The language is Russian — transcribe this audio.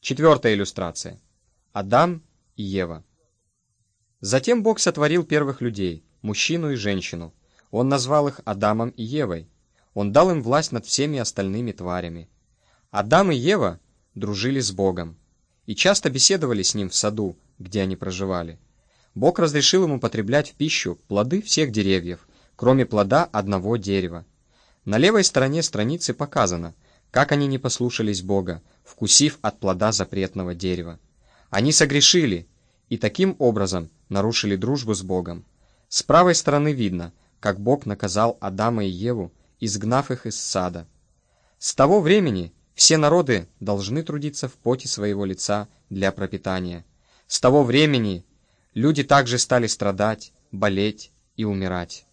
Четвертая иллюстрация. Адам и Ева. Затем Бог сотворил первых людей, мужчину и женщину. Он назвал их Адамом и Евой. Он дал им власть над всеми остальными тварями. Адам и Ева дружили с Богом и часто беседовали с Ним в саду, где они проживали. Бог разрешил им употреблять в пищу плоды всех деревьев, кроме плода одного дерева. На левой стороне страницы показано, как они не послушались Бога, вкусив от плода запретного дерева. Они согрешили и таким образом нарушили дружбу с Богом. С правой стороны видно, как Бог наказал Адама и Еву, изгнав их из сада. С того времени все народы должны трудиться в поте своего лица для пропитания. С того времени люди также стали страдать, болеть и умирать.